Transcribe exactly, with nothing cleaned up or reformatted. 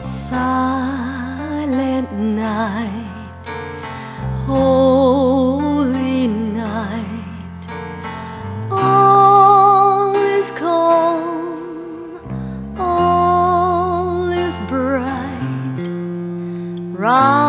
Silent night, holy night, all is calm, all is bright. Round